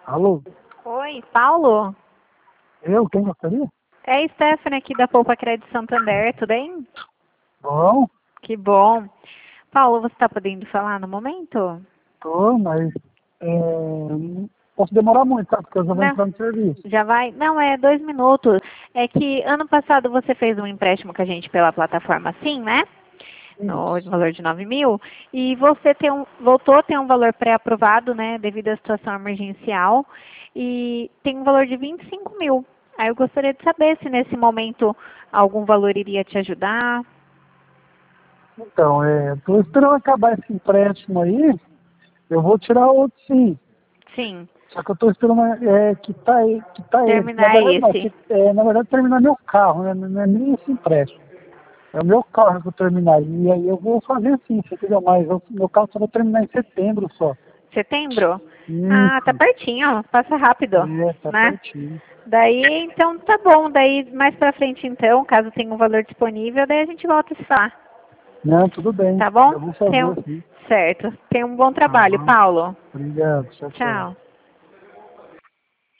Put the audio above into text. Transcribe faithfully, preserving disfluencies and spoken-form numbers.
Alô? Oi, Paulo? Eu? Quem gostaria? É a Stephanie aqui da Poupa Crédito Santander, tudo bem? Bom, Que bom. Paulo, você está podendo falar no momento? tô, mas é, não posso demorar muito, tá? Porque eu já vou Não. entrar no serviço. Já vai? Não, é dois minutos. É que ano passado você fez um empréstimo com a gente pela plataforma Sim, né? No Isso. valor de nove mil. E você tem um, voltou a ter um valor pré-aprovado, né? Devido à situação emergencial. E tem um valor de vinte e cinco mil. Aí eu gostaria de saber se nesse momento algum valor iria te ajudar. Então, é, tô esperando acabar esse empréstimo aí, eu vou tirar outro sim. Sim, Só que eu tô esperando é, quitar, e- quitar esse. Na terminar verdade, não, esse. que, é, na verdade terminar meu carro, né? Não é nem esse empréstimo. É o meu carro que eu vou terminar. E aí eu vou fazer sim, você entendeu? Mas eu, meu carro só vai terminar em setembro só. Setembro? Ah, tá Isso. pertinho, passa rápido, É, tá né? pertinho. Daí, então tá bom. Daí, mais pra frente, então, caso tenha um valor disponível, daí a gente volta a se falar. Não, tudo bem. Tá bom? Eu vou Tem fazer um... assim. Certo. Tem um bom Tá trabalho, bom. Paulo. Obrigado. Tchau, tchau. Tchau.